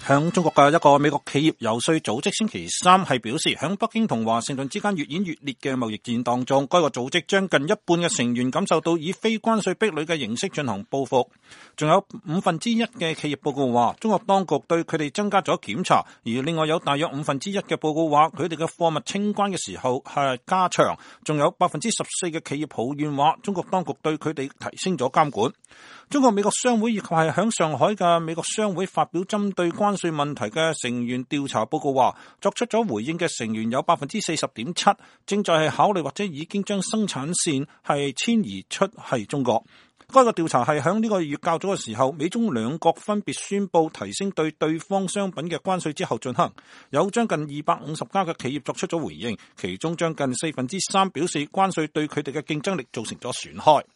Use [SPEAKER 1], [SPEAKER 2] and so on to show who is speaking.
[SPEAKER 1] 響中國嘅一個美國企業游說組織星期三係表示，響北京同華盛頓之間越演越烈嘅貿易戰當中，該個組織將近一半嘅成員感受到以非關稅壁壘嘅形式進行報復。仲有1/5嘅企業報告話，中國當局對佢哋增加咗檢查，而另外有大約1/5嘅報告話，佢哋嘅貨物清關嘅時候係加長。仲有14%嘅企業抱怨話，中國當局對佢哋提升咗監管。中國美國商會以及係響上海嘅美國商會發表針對關稅問題嘅成員調查報告話，作出咗回應嘅成員有 40.7%， 正在係考慮或者已經將生產線係遷移出係中國。該個調查係響呢個月較早嘅時候，美中兩國分別宣布提升對對方商品嘅關稅之後進行，有將近250家嘅企業作出咗回應，其中將近3%表示關稅對佢哋嘅競爭力造成咗損害。